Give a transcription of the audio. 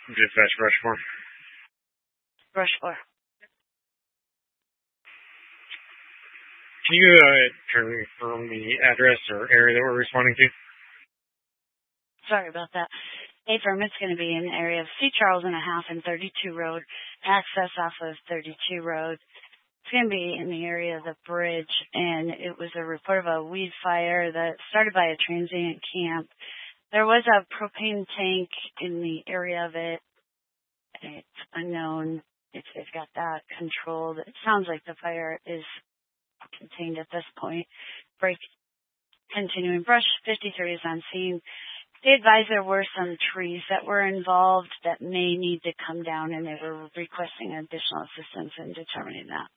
Dispatch Rushmore. Rushmore. Can you confirm the address or area that we're responding to? Sorry about that. A-firm, it's going to be in the area of C. Charles and a half and 32 Road, access off of 32 Road. It's going to be in the area of the bridge, and it was a report of a weed fire that started by a transient camp. There was a propane tank in the area of it. It's unknown if they've got that controlled. It sounds like the fire is contained at this point. Break continuing. Brush 53 is on scene. They advised there were some trees that were involved that may need to come down, and they were requesting additional assistance in determining that.